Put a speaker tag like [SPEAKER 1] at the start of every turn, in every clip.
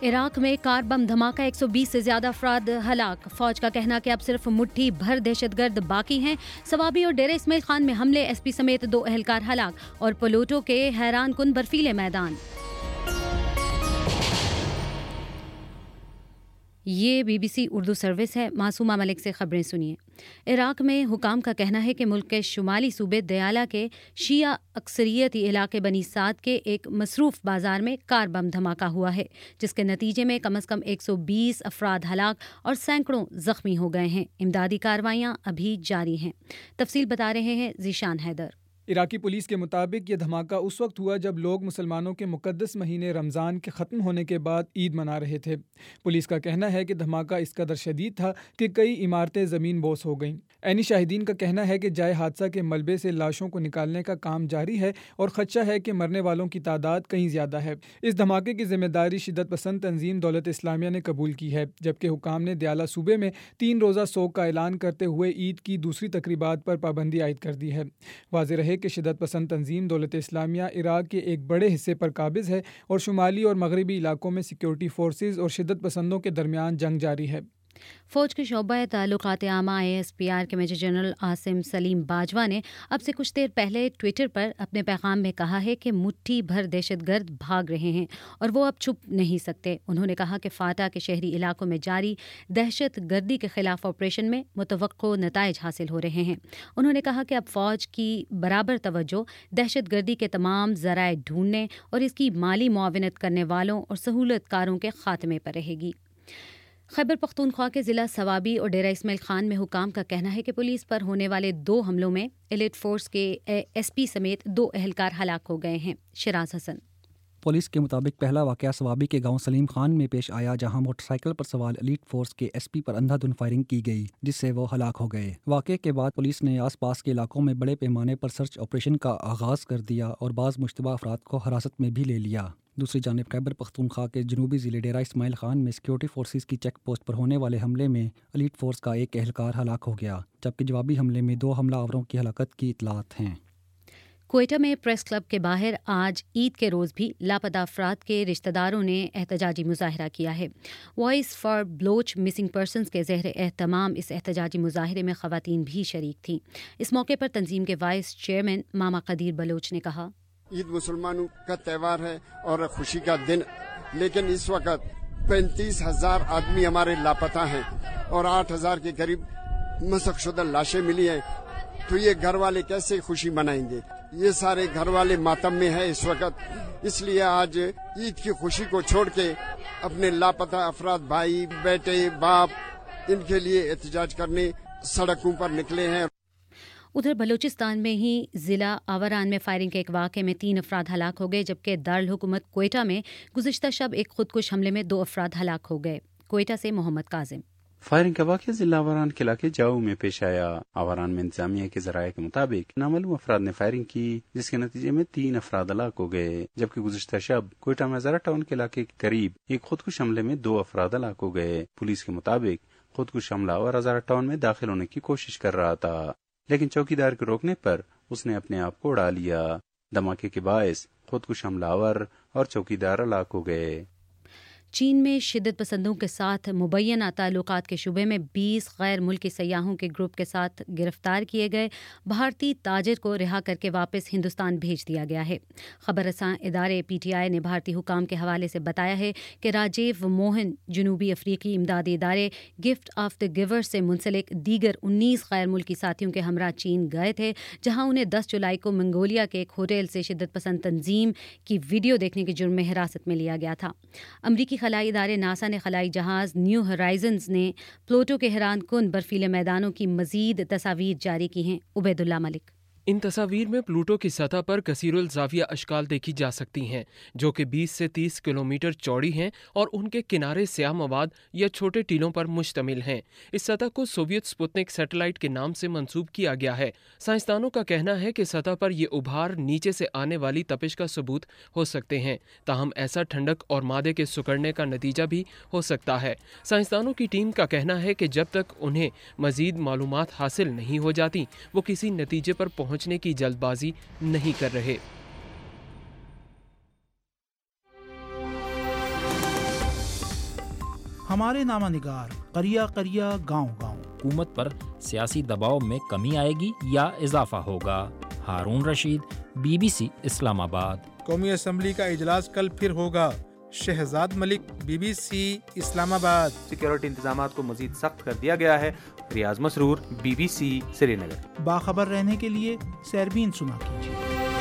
[SPEAKER 1] عراق میں کار بم دھماکہ 120 سے زیادہ افراد ہلاک. فوج کا کہنا کہ اب صرف مٹھی بھر دہشت گرد باقی ہیں. ثوابی اور ڈیرہ اسماعیل خان میں حملے, ایس پی سمیت 2 اہلکار ہلاک. اور پلوٹو کے حیران کن برفیلے میدان. یہ B B C Urdu service ہے. معصومہ ملک سے خبریں سنیے. عراق میں حکام کا کہنا ہے کہ ملک کے شمالی صوبے دیالہ کے شیعہ اکثریتی علاقے بنی سعد کے ایک مصروف بازار میں کار بم دھماکہ ہوا ہے, جس کے نتیجے میں کم از کم 120 افراد ہلاک اور سینکڑوں زخمی ہو گئے ہیں. امدادی کارروائیاں ابھی جاری ہیں. تفصیل بتا رہے ہیں ذیشان حیدر.
[SPEAKER 2] عراقی پولیس کے مطابق یہ دھماکہ اس وقت ہوا جب لوگ مسلمانوں کے مقدس مہینے رمضان کے ختم ہونے کے بعد عید منا رہے تھے. پولیس کا کہنا ہے کہ دھماکہ اس قدر شدید تھا کہ کئی عمارتیں زمین بوس ہو گئیں. عینی شاہدین کا کہنا ہے کہ جائے حادثہ کے ملبے سے لاشوں کو نکالنے کا کام جاری ہے اور خدشہ ہے کہ مرنے والوں کی تعداد کہیں زیادہ ہے. اس دھماکے کی ذمہ داری شدت پسند تنظیم دولت اسلامیہ نے قبول کی ہے, جبکہ حکام نے دیالہ صوبے میں 3 روزہ سوگ کا اعلان کرتے ہوئے عید کی دوسری تقریبات پر پابندی عائد کر دی ہے. واضح رہے کہ شدت پسند تنظیم دولت اسلامیہ عراق کے ایک بڑے حصے پر قابض ہے اور شمالی اور مغربی علاقوں میں سیکیورٹی فورسز اور شدت پسندوں کے درمیان جنگ جاری ہے.
[SPEAKER 1] فوج کے شعبہ تعلقات عامہ ASPR کے میجر جنرل عاصم سلیم باجوہ نے اب سے کچھ دیر پہلے ٹویٹر پر اپنے پیغام میں کہا ہے کہ مٹھی بھر دہشت گرد بھاگ رہے ہیں اور وہ اب چھپ نہیں سکتے. انہوں نے کہا کہ فاٹا کے شہری علاقوں میں جاری دہشت گردی کے خلاف آپریشن میں متوقع نتائج حاصل ہو رہے ہیں. انہوں نے کہا کہ اب فوج کی برابر توجہ دہشت گردی کے تمام ذرائع ڈھونڈنے اور اس کی مالی معاونت کرنے والوں اور سہولت کاروں کے خاتمے پر رہے گی. خیبر پختونخوا کے ضلع ثوابی اور ڈیرہ اسماعیل خان میں حکام کا کہنا ہے کہ پولیس پر ہونے والے 2 حملوں میں ایلیٹ فورس کے ایس پی سمیت 2 اہلکار ہلاک ہو گئے ہیں. شراز حسن.
[SPEAKER 3] پولیس کے مطابق پہلا واقعہ ثوابی کے گاؤں سلیم خان میں پیش آیا, جہاں موٹر سائیکل پر سوار ایلیٹ فورس کے ایس پی پر اندھا دھند فائرنگ کی گئی, جس سے وہ ہلاک ہو گئے. واقعے کے بعد پولیس نے آس پاس کے علاقوں میں بڑے پیمانے پر سرچ آپریشن کا آغاز کر دیا اور بعض مشتبہ افراد کو حراست میں بھی لے لیا. دوسری جانب خیبر پختونخوا کے جنوبی ضلع ڈیرہ اسماعیل خان میں سیکیورٹی فورسز کی چیک پوسٹ پر ہونے والے حملے میں ایلیٹ فورس کا ایک اہلکار ہلاک ہو گیا, جبکہ جوابی حملے میں 2 حملہ آوروں کی ہلاکت کی اطلاعات ہیں.
[SPEAKER 1] کوئٹہ میں پریس کلب کے باہر آج عید کے روز بھی لاپتہ افراد کے رشتہ داروں نے احتجاجی مظاہرہ کیا ہے. Voice for Baloch missing persons کے زیر اہتمام اس احتجاجی مظاہرے میں خواتین بھی شریک تھیں. اس موقع پر تنظیم کے وائس چیئرمین ماما قدیر بلوچ نے کہا,
[SPEAKER 4] عید مسلمانوں کا تہوار ہے اور خوشی کا دن, لیکن اس وقت 35,000 آدمی ہمارے لاپتہ ہیں اور 8,000 کے قریب مسخ شدہ لاشیں ملی ہیں. تو یہ گھر والے کیسے خوشی منائیں گے؟ یہ سارے گھر والے ماتم میں ہیں اس وقت. اس لیے آج عید کی خوشی کو چھوڑ کے اپنے لاپتہ افراد, بھائی, بیٹے, باپ, ان کے لیے احتجاج کرنے سڑکوں پر نکلے ہیں.
[SPEAKER 1] ادھر بلوچستان میں ہی ضلع آوران میں فائرنگ کے ایک واقعے میں 3 افراد ہلاک ہو گئے, جبکہ دارالحکومت کوئٹہ میں گزشتہ شب ایک خودکش حملے میں 2 افراد ہلاک ہو گئے. کوئٹہ سے محمد کاظم.
[SPEAKER 5] فائرنگ کا واقعہ ضلع آوران کے علاقے جاؤ میں پیش آیا. آوران میں انتظامیہ کے ذرائع کے مطابق نامعلوم افراد نے فائرنگ کی, جس کے نتیجے میں 3 افراد ہلاک ہو گئے, جبکہ گزشتہ شب کوئٹہ میں ہزارہ ٹاؤن کے علاقے کے قریب ایک خودکش حملے میں 2 افراد ہلاک ہو گئے. پولیس کے مطابق خودکش حملہ اور ہزارہ ٹاؤن میں داخل ہونے کی کوشش کر رہا تھا, لیکن چوکیدار کے روکنے پر اس نے اپنے آپ کو اڑا لیا. دھماکے کے باعث خودکش حملہ آور اور چوکیدار ہلاک ہو گئے.
[SPEAKER 1] چین میں شدت پسندوں کے ساتھ مبینہ تعلقات کے شبے میں 20 غیر ملکی سیاحوں کے گروپ کے ساتھ گرفتار کیے گئے بھارتی تاجر کو رہا کر کے واپس ہندوستان بھیج دیا گیا ہے. خبر رساں ادارے PTI نے بھارتی حکام کے حوالے سے بتایا ہے کہ راجیو موہن جنوبی افریقی امدادی ادارے گفٹ آف دی گیور سے منسلک دیگر 19 غیر ملکی ساتھیوں کے ہمراہ چین گئے تھے, جہاں انہیں 10 جولائی کو منگولیا کے ایک ہوٹل سے شدت پسند تنظیم کی ویڈیو دیکھنے کے جرم میں حراست میں لیا گیا تھا. امریکی خلائی ادارے ناسا نے خلائی جہاز نیو ہرائزنز نے پلوٹو کے حیران کن برفیلے میدانوں کی مزید تصاویر جاری کی ہیں. عبید اللہ ملک.
[SPEAKER 6] ان تصاویر میں پلوٹو کی سطح پر کثیر الزاویہ اشکال دیکھی جا سکتی ہیں جو کہ 20 سے 30 کلومیٹر چوڑی ہیں اور ان کے کنارے سیاہ مواد یا چھوٹے ٹیلوں پر مشتمل ہیں. اس سطح کو سوویت سپوتنک سیٹلائٹ کے نام سے منسوب کیا گیا ہے. سائنسدانوں کا کہنا ہے کہ سطح پر یہ ابھار نیچے سے آنے والی تپش کا ثبوت ہو سکتے ہیں, تاہم ایسا ٹھنڈک اور مادے کے سکڑنے کا نتیجہ بھی ہو سکتا ہے. سائنسدانوں کی ٹیم کا کہنا ہے کہ جب تک انہیں مزید معلومات حاصل نہیں ہو جاتی وہ کسی نتیجے پر پہنچنے کی جلد بازی نہیں کر رہے.
[SPEAKER 7] ہمارے نامہ نگار قریہ قریہ گاؤں گاؤں۔
[SPEAKER 8] حکومت پر سیاسی دباؤ میں کمی آئے گی یا اضافہ ہوگا؟ ہارون رشید، BBC اسلام آباد۔
[SPEAKER 9] قومی اسمبلی کا اجلاس کل پھر ہوگا۔ شہزاد ملک، BBC اسلام آباد۔
[SPEAKER 10] سیکیورٹی انتظامات کو مزید سخت کر دیا گیا ہے۔ ریاض مسرور، BBC سری نگر۔
[SPEAKER 7] باخبر رہنے کے لیے سیربین سنا کیجیے۔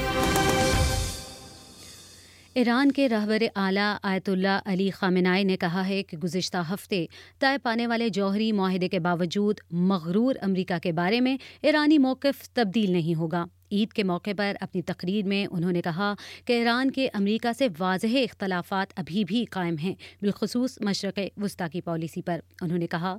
[SPEAKER 1] ایران کے رہبر اعلیٰ آیت اللہ علی خامنائی نے کہا ہے کہ گزشتہ ہفتے طے پانے والے جوہری معاہدے کے باوجود مغرور امریکہ کے بارے میں ایرانی موقف تبدیل نہیں ہوگا۔ عید کے موقع پر اپنی تقریر میں انہوں نے کہا کہ ایران کے امریکہ سے واضح اختلافات ابھی بھی قائم ہیں، بالخصوص مشرق وسطیٰ کی پالیسی پر۔ انہوں نے کہا،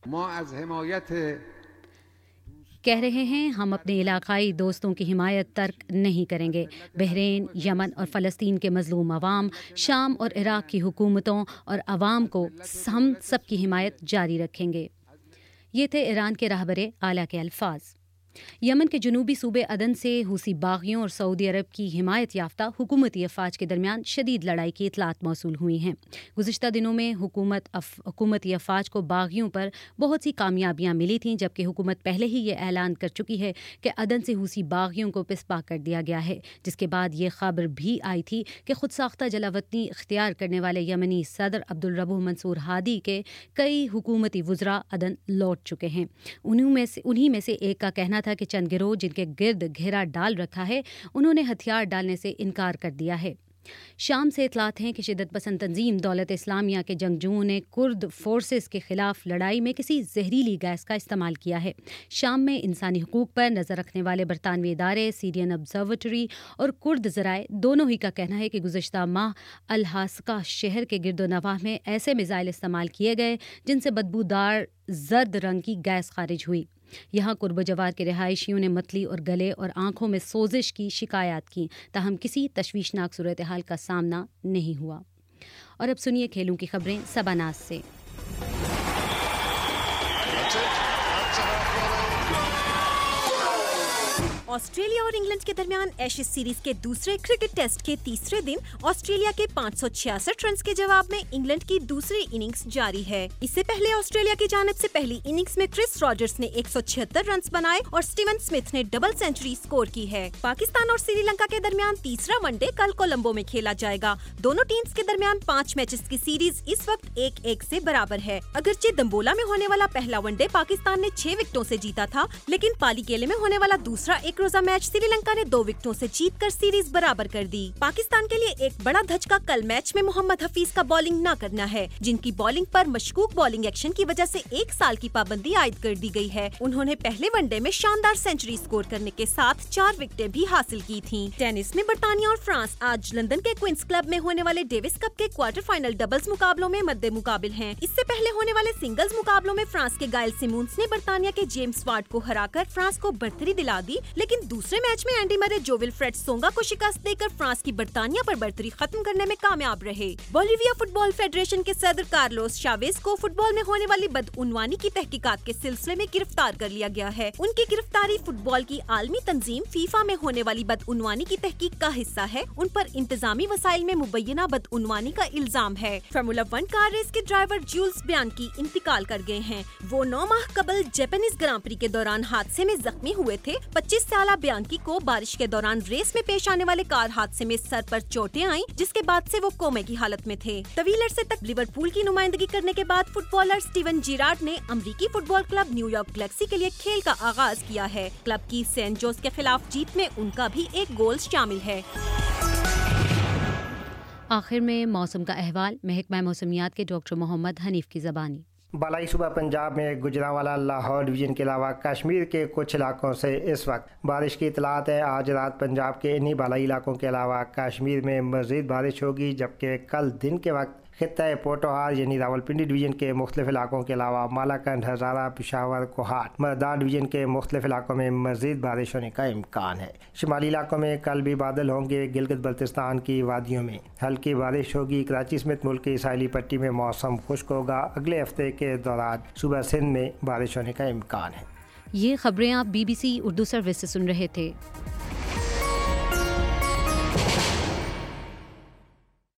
[SPEAKER 1] کہہ رہے ہیں ہم اپنے علاقائی دوستوں کی حمایت ترک نہیں کریں گے۔ بحرین، یمن اور فلسطین کے مظلوم عوام، شام اور عراق کی حکومتوں اور عوام کو ہم سب کی حمایت جاری رکھیں گے۔ یہ تھے ایران کے رہبر اعلیٰ کے الفاظ۔ یمن کے جنوبی صوبے عدن سے حوثی باغیوں اور سعودی عرب کی حمایت یافتہ حکومتی افواج کے درمیان شدید لڑائی کی اطلاعات موصول ہوئی ہیں۔ گزشتہ دنوں میں حکومتی افواج کو باغیوں پر بہت سی کامیابیاں ملی تھیں، جبکہ حکومت پہلے ہی یہ اعلان کر چکی ہے کہ عدن سے حوثی باغیوں کو پسپا کر دیا گیا ہے، جس کے بعد یہ خبر بھی آئی تھی کہ خود ساختہ جلاوطنی اختیار کرنے والے یمنی صدر عبدالربو منصور ہادی کے کئی حکومتی وزراء عدن لوٹ چکے ہیں۔ انہی میں سے ایک کا کہنا تھا کہ چند گروہ جن کے گرد گھیرا ڈال رکھا ہے انہوں نے ہتھیار ڈالنے سے انکار کر دیا ہے۔ شام سے اطلاعات ہیں کہ شدت پسند تنظیم دولت اسلامیہ کے جنگجوؤں نے کرد فورسز کے خلاف لڑائی میں کسی زہریلی گیس کا استعمال کیا ہے۔ شام میں انسانی حقوق پر نظر رکھنے والے برطانوی ادارے سیرین آبزرویٹری اور کرد ذرائع دونوں ہی کا کہنا ہے کہ گزشتہ ماہ الحاسکہ شہر کے گرد و نواح میں ایسے میزائل استعمال کیے گئے جن سے بدبودار زرد رنگ کی گیس خارج ہوئی۔ یہاں قرب و جوار کے رہائشیوں نے متلی اور گلے اور آنکھوں میں سوزش کی شکایات کی، تاہم کسی تشویشناک صورتحال کا سامنا نہیں ہوا۔ اور اب سنیے کھیلوں کی خبریں سباناز سے۔
[SPEAKER 11] آسٹریلیا اور انگلینڈ کے درمیان ایشز سیریز کے دوسرے کرکٹ ٹیسٹ کے تیسرے دن آسٹریلیا کے 566 رنز کے جواب میں انگلینڈ کی دوسری اننگز جاری ہے۔ اس سے پہلے آسٹریلیا کی جانب سے پہلی اننگز میں کرس راجرز نے 176 رنز بنائے اور سٹیون سمتھ نے ڈبل سینچری سکور کی ہے۔ پاکستان اور سری لنکا کے درمیان تیسرا ون ڈے کل کولمبو میں کھیلا جائے گا۔ دونوں ٹیمز کے درمیان 5 میچز کی سیریز اس وقت 1-1 سے برابر ہے۔ اگرچہ دمبولا میں ہونے والا پہلا ون ڈے پاکستان نے 6 وکٹوں سے جیتا تھا، لیکن پالی کیلے میں ہونے والا دوسرا ایک روزہ میچ سری لنکا نے 2 وکٹوں سے جیت کر سیریز برابر کر دی۔ پاکستان کے لیے ایک بڑا دھچکا کل میچ میں محمد حفیظ کا بالنگ نہ کرنا ہے، جن کی بالنگ پر مشکوک بالنگ ایکشن کی وجہ سے 1 سال کی پابندی عائد کر دی گئی ہے۔ انہوں نے پہلے ون ڈے میں شاندار سینچری سکور کرنے کے ساتھ 4 وکٹیں بھی حاصل کی تھیں۔ ٹینس میں برطانیہ اور فرانس آج لندن کے کوئنز کلب میں ہونے والے ڈیوس کپ کے کوارٹر فائنل ڈبلز مقابلوں میں مد مقابل ہیں۔ اس سے پہلے ہونے والے سنگلز مقابلوں میں فرانس کے گائل سیمونز نے برطانیہ کے جیمز وارڈ کو ہرا کر فرانس کو برتری دلا دی، لیکن دوسرے میچ میں اینڈی مرے جو ولفریڈ سونگا کو شکست دے کر فرانس کی برطانیہ پر برتری ختم کرنے میں کامیاب رہے۔ بولیویا فٹ بال فیڈریشن کے صدر کارلوس شاویز کو فٹ بال میں ہونے والی بدعنوانی کی تحقیقات کے سلسلے میں گرفتار کر لیا گیا ہے۔ ان کی گرفتاری فٹ بال کی عالمی تنظیم فیفا میں ہونے والی بدعنوانی کی تحقیق کا حصہ ہے۔ ان پر انتظامی وسائل میں مبینہ بدعنوانی کا الزام ہے۔ فارمولا 1 کار ریس کے ڈرائیور جولز بیانکی انتقال کر گئے ہیں۔ وہ 9 ماہ قبل جیپنیز گراں پری کے دوران حادثے میں زخمی ہوئے تھے۔ 25 سالہ بیانکی کو بارش کے دوران ریس میں پیش آنے والے کار حادثے میں سر پر چوٹیں آئیں، جس کے بعد سے وہ کومے کی حالت میں تھے۔ طویل عرصے تک لیورپول کی نمائندگی کرنے کے بعد فٹ بالر سٹیون جیرارڈ نے امریکی football club New York Galaxy کے لیے کھیل کا آغاز کیا ہے۔ کلب کی سینٹ جوز کے خلاف جیت میں ان کا بھی ایک گول شامل ہے۔
[SPEAKER 1] آخر میں موسم کا احوال محکمہ موسمیات کے ڈاکٹر محمد حنیف کی زبانی۔
[SPEAKER 12] بالائی صوبہ پنجاب میں گجرانوالہ لاہور ڈویژن کے علاوہ کشمیر کے کچھ علاقوں سے اس وقت بارش کی اطلاعات ہے۔ آج رات پنجاب کے انہی بالائی علاقوں کے علاوہ کشمیر میں مزید بارش ہوگی، جبکہ کل دن کے وقت خطہ پوٹوہار یعنی راولپنڈی ڈویژن کے مختلف علاقوں کے علاوہ مالاکنڈ، ہزارہ، پشاور، کوہاٹ، مردان ڈویژن کے مختلف علاقوں میں مزید بارش ہونے کا امکان ہے۔ شمالی علاقوں میں کل بھی بادل ہوں گے۔ گلگت بلتستان کی وادیوں میں ہلکی بارش ہوگی۔ کراچی سمیت ملک کی ساحلی پٹی میں موسم خشک ہوگا۔ اگلے ہفتے کے دوران صوبہ سندھ میں بارش ہونے کا امکان ہے۔
[SPEAKER 1] یہ خبریں آپ BBC اردو سروس سے سن رہے تھے۔